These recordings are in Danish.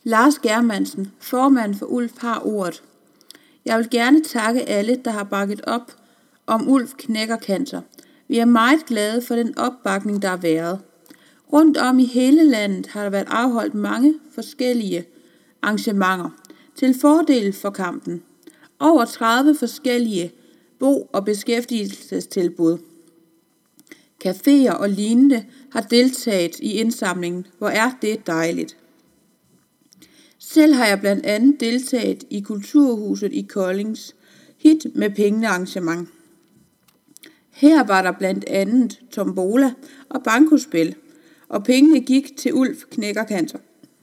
Lars Germansen, formand for Ulf, har ordet. Jeg vil gerne takke alle, der har bakket op om Ulf knækker cancer. Vi er meget glade for den opbakning, der har været. Rundt om i hele landet har der været afholdt mange forskellige arrangementer til fordel for kampen. Over 30 forskellige bo- og beskæftigelsestilbud. Caféer og lignende har deltaget i indsamlingen. Hvor er det dejligt. Selv har jeg blandt andet deltaget i Kulturhuset i Koldings hit med pengene arrangement. Her var der blandt andet tombola og bankospil, og pengene gik til Ulf knækker cancer.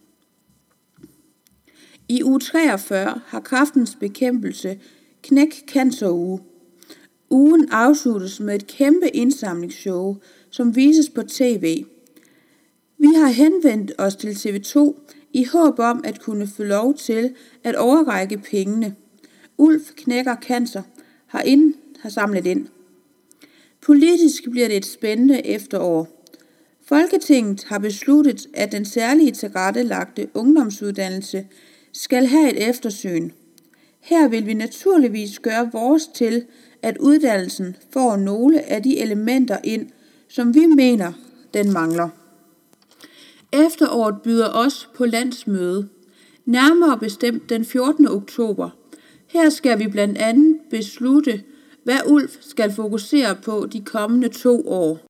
I uge 43 har Kræftens Bekæmpelse Knæk Cancer Uge. Ugen afsluttes med et kæmpe indsamlingsshow, som vises på tv. Vi har henvendt os til TV2 i håb om at kunne få lov til at overrække pengene. Ulf knækker cancer har samlet ind. Politisk bliver det et spændende efterår. Folketinget har besluttet, at den særlige tilrettelagte ungdomsuddannelse skal have et eftersyn. Her vil vi naturligvis gøre vores til, at uddannelsen får nogle af de elementer ind, som vi mener, den mangler. Efteråret byder os på landsmøde, nærmere bestemt den 14. oktober. Her skal vi blandt andet beslutte, hvad Ulf skal fokusere på de kommende 2 år.